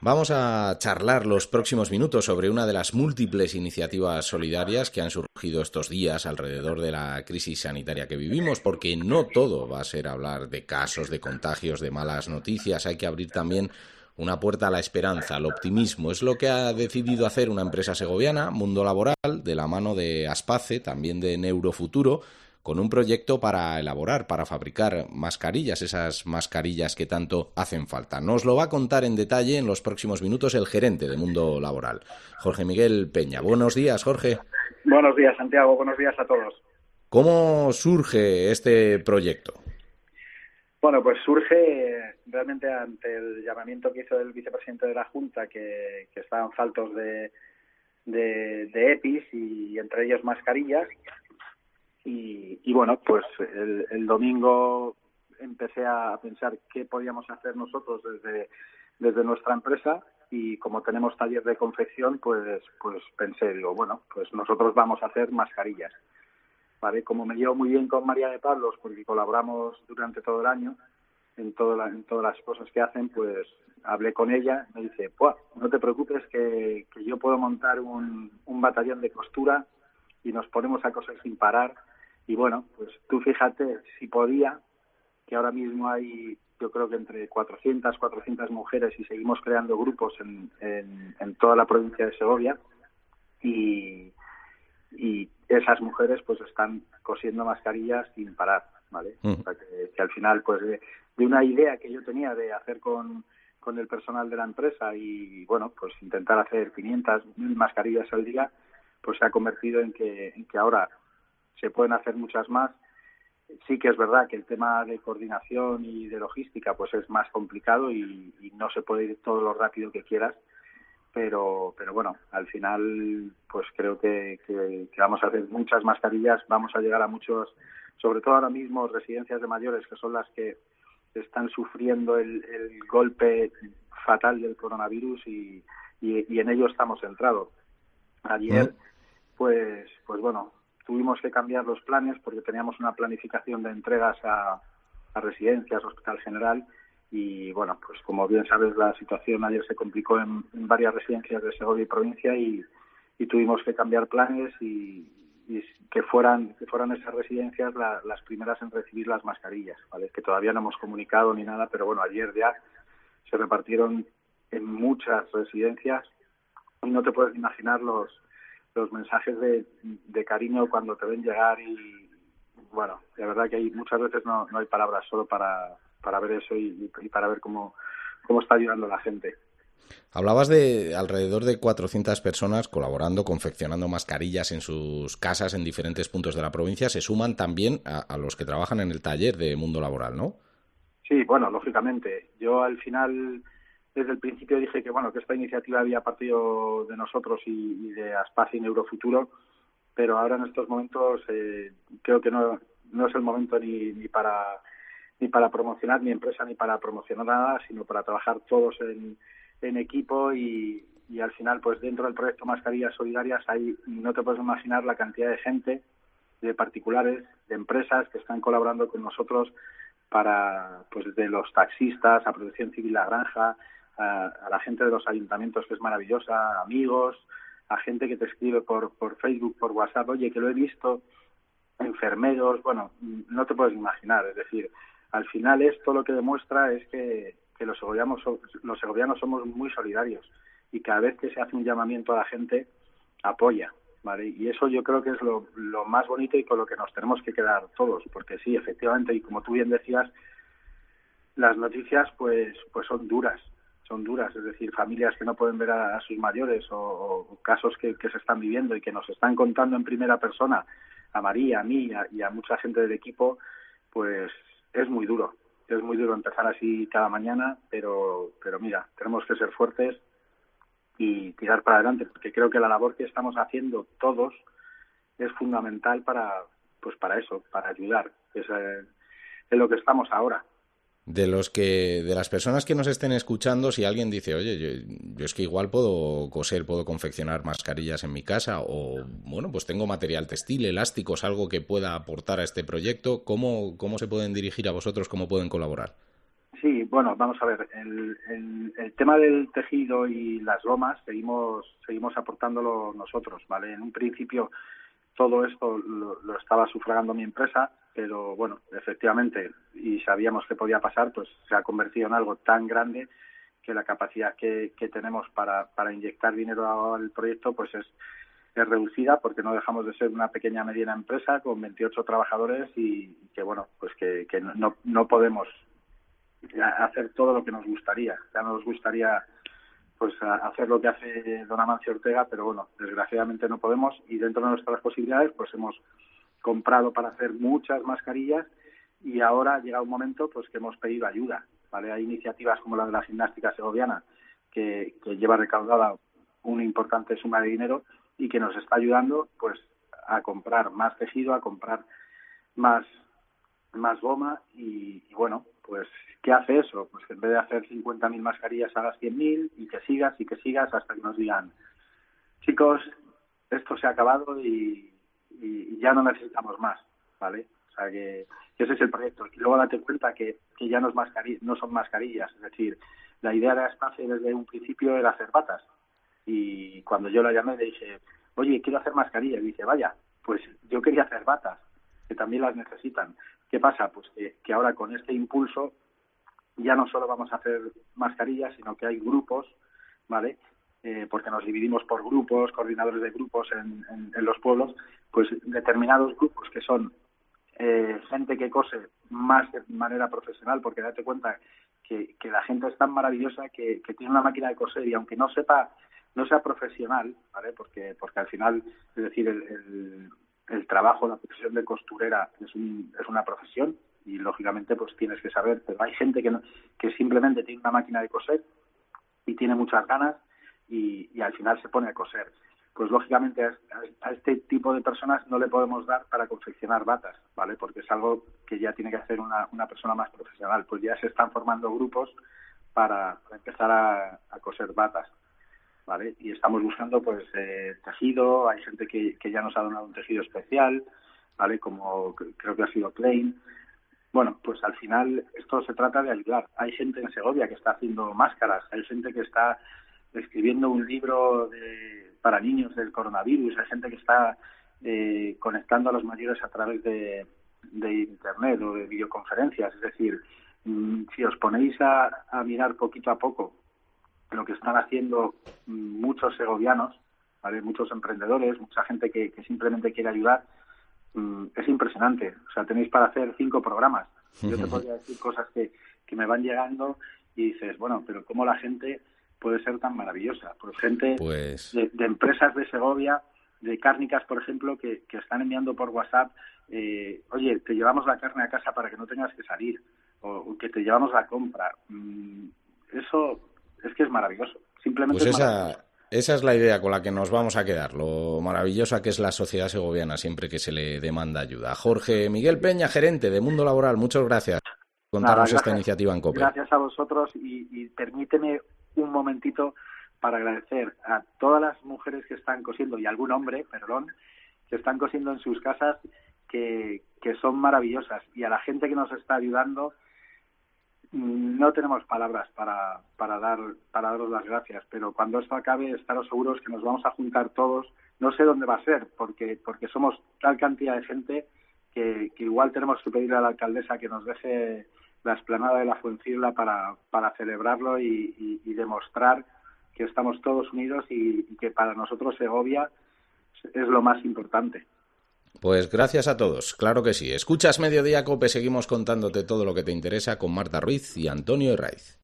Vamos a charlar los próximos minutos sobre una de las múltiples iniciativas solidarias que han surgido estos días alrededor de la crisis sanitaria que vivimos, porque no todo va a ser hablar de casos, de contagios, de malas noticias. Hay que abrir también una puerta a la esperanza, al optimismo. Es lo que ha decidido hacer una empresa segoviana, Mundo Laboral, de la mano de Aspace, también de Neurofuturo, con un proyecto para elaborar, para fabricar mascarillas, esas mascarillas que tanto hacen falta. Nos lo va a contar en detalle en los próximos minutos el gerente de Mundo Laboral, Jorge Miguel Peña. Buenos días, Jorge. Buenos días, Santiago. Buenos días a todos. ¿Cómo surge este proyecto? Bueno, pues surge realmente ante el llamamiento que hizo el vicepresidente de la Junta, que estaban faltos de EPIs y entre ellos mascarillas. Y bueno, pues el domingo empecé a pensar qué podíamos hacer nosotros desde nuestra empresa, y como tenemos taller de confección, pues pensé, digo, bueno, pues nosotros vamos a hacer mascarillas, ¿vale? Como me llevo muy bien con María de Pablos, porque colaboramos durante todo el año en todas las cosas que hacen, pues hablé con ella, me dice, no te preocupes que yo puedo montar un batallón de costura y nos ponemos a coser sin parar. Y bueno, pues tú fíjate si podía, que ahora mismo hay, yo creo que entre 400 mujeres, y seguimos creando grupos en toda la provincia de Segovia, y esas mujeres pues están cosiendo mascarillas sin parar, ¿vale? O sea que al final, pues de una idea que yo tenía de hacer con el personal de la empresa y bueno, pues intentar hacer 500, 1000 mascarillas al día, pues se ha convertido en que ahora se pueden hacer muchas más. Sí que es verdad que el tema de coordinación y de logística pues es más complicado y no se puede ir todo lo rápido que quieras, pero bueno, al final pues creo que vamos a hacer muchas mascarillas, vamos a llegar a muchos, sobre todo ahora mismo residencias de mayores, que son las que están sufriendo el golpe fatal del coronavirus, y en ello estamos centrados. Ayer pues bueno, tuvimos que cambiar los planes porque teníamos una planificación de entregas a residencias, Hospital General, y bueno, pues como bien sabes, la situación ayer se complicó en varias residencias de Segovia y provincia, y tuvimos que cambiar planes y que fueran esas residencias las primeras en recibir las mascarillas, ¿vale? Que todavía no hemos comunicado ni nada, pero bueno, ayer ya se repartieron en muchas residencias y no te puedes imaginar los mensajes de cariño cuando te ven llegar, y bueno, de verdad que muchas veces no hay palabras solo para ver eso y para ver cómo está ayudando la gente. Hablabas de alrededor de 400 personas colaborando, confeccionando mascarillas en sus casas en diferentes puntos de la provincia. Se suman también a los que trabajan en el taller de Mundo Laboral, ¿no? Sí, bueno, lógicamente. Yo al final, desde el principio dije que bueno, que esta iniciativa había partido de nosotros y de Aspace y Neurofuturo, pero ahora en estos momentos creo que no es el momento ni para promocionar mi empresa ni para promocionar nada, sino para trabajar todos en equipo, y al final pues dentro del proyecto Mascarillas Solidarias ahí no te puedes imaginar la cantidad de gente, de particulares, de empresas que están colaborando con nosotros para, pues de los taxistas a Protección Civil La Granja, a la gente de los ayuntamientos, que es maravillosa, amigos, a gente que te escribe por Facebook, por WhatsApp, oye, que lo he visto, enfermeros, bueno, no te puedes imaginar. Es decir, al final esto lo que demuestra es que los segovianos somos muy solidarios, y cada vez que se hace un llamamiento a la gente apoya, ¿vale? Y eso yo creo que es lo más bonito y con lo que nos tenemos que quedar todos, porque sí, efectivamente, y como tú bien decías, las noticias pues son duras, es decir, familias que no pueden ver a sus mayores, o casos que se están viviendo y que nos están contando en primera persona, a María, a mí y a mucha gente del equipo, pues es muy duro empezar así cada mañana, pero mira, tenemos que ser fuertes y tirar para adelante, porque creo que la labor que estamos haciendo todos es fundamental para eso, para ayudar, que es en lo que estamos ahora. De las personas que nos estén escuchando, si alguien dice, oye, yo es que igual puedo coser, puedo confeccionar mascarillas en mi casa, o bueno, pues tengo material textil, elásticos, algo que pueda aportar a este proyecto, ¿cómo se pueden dirigir a vosotros? ¿Cómo pueden colaborar? Sí, Bueno, vamos a ver, el tema del tejido y las gomas seguimos aportándolo nosotros, ¿vale? En un principio todo esto lo estaba sufragando mi empresa, pero bueno, efectivamente, y sabíamos que podía pasar, pues se ha convertido en algo tan grande que la capacidad que tenemos para inyectar dinero al proyecto pues es reducida, porque no dejamos de ser una pequeña mediana empresa con 28 trabajadores y que bueno, pues que no podemos hacer todo lo que nos gustaría. Ya nos gustaría pues hacer lo que hace don Amancio Ortega, pero bueno, desgraciadamente no podemos, y dentro de nuestras posibilidades pues hemos comprado para hacer muchas mascarillas, y ahora llega un momento pues que hemos pedido ayuda, ¿vale? Hay iniciativas como la de la gimnástica segoviana que lleva recaudada una importante suma de dinero y que nos está ayudando pues a comprar más tejido, a comprar más goma y bueno, pues ¿qué hace eso? Pues en vez de hacer 50.000 mascarillas hagas 100.000 y que sigas hasta que nos digan, chicos, esto se ha acabado y ya no necesitamos más, ¿vale? O sea que ese es el proyecto. Y luego date cuenta que ya no son mascarillas, es decir, la idea de Aspace desde un principio era hacer batas. Y cuando yo la llamé le dije, oye, quiero hacer mascarillas. Y dice, vaya, pues yo quería hacer batas, que también las necesitan. ¿Qué pasa? Pues que ahora con este impulso ya no solo vamos a hacer mascarillas, sino que hay grupos, ¿vale? Porque nos dividimos por grupos, coordinadores de grupos en los pueblos, pues determinados grupos que son gente que cose más de manera profesional, porque date cuenta que la gente es tan maravillosa que tiene una máquina de coser y aunque no sea profesional, ¿vale? Porque al final, es decir, el trabajo, la profesión de costurera es una profesión y lógicamente pues tienes que saber, pero hay gente que simplemente tiene una máquina de coser y tiene muchas ganas y al final se pone a coser. Pues lógicamente a este tipo de personas no le podemos dar para confeccionar batas, ¿vale? Porque es algo que ya tiene que hacer una persona más profesional. Pues ya se están formando grupos para empezar a coser batas, ¿vale? Y estamos buscando pues tejido, hay gente que ya nos ha donado un tejido especial, ¿vale? Como creo que ha sido Klein. Bueno, pues al final esto se trata de ayudar. Hay gente en Segovia que está haciendo máscaras, hay gente que está escribiendo un libro para niños del coronavirus, hay gente que está conectando a los mayores a través de internet o de videoconferencias. Es decir, si os ponéis a mirar poquito a poco lo que están haciendo muchos segovianos, ¿vale? Muchos emprendedores, mucha gente que simplemente quiere ayudar, es impresionante. O sea, tenéis para hacer 5 programas. Yo te podría decir cosas que me van llegando y dices, bueno, pero ¿cómo la gente puede ser tan maravillosa? Pues gente de empresas de Segovia, de cárnicas, por ejemplo, que están enviando por WhatsApp, oye, te llevamos la carne a casa para que no tengas que salir, o que te llevamos la compra. Eso es que es maravilloso. Simplemente pues es maravilloso. Esa es la idea con la que nos vamos a quedar, lo maravillosa que es la sociedad segoviana siempre que se le demanda ayuda. Jorge Miguel Peña, gerente de Mundo Laboral, muchas gracias por contarnos esta iniciativa en COPE. Gracias a vosotros y permíteme un momentito para agradecer a todas las mujeres que están cosiendo, y algún hombre, perdón, que están cosiendo en sus casas, que son maravillosas, y a la gente que nos está ayudando. No tenemos palabras para daros las gracias, pero cuando esto acabe, estaros seguros que nos vamos a juntar todos. No sé dónde va a ser, porque somos tal cantidad de gente que igual tenemos que pedirle a la alcaldesa que nos deje la explanada de la Fuengirola para celebrarlo y demostrar que estamos todos unidos y que para nosotros Segovia es lo más importante. Pues gracias a todos, claro que sí. Escuchas Mediodía COPE, seguimos contándote todo lo que te interesa con Marta Ruiz y Antonio Herraiz.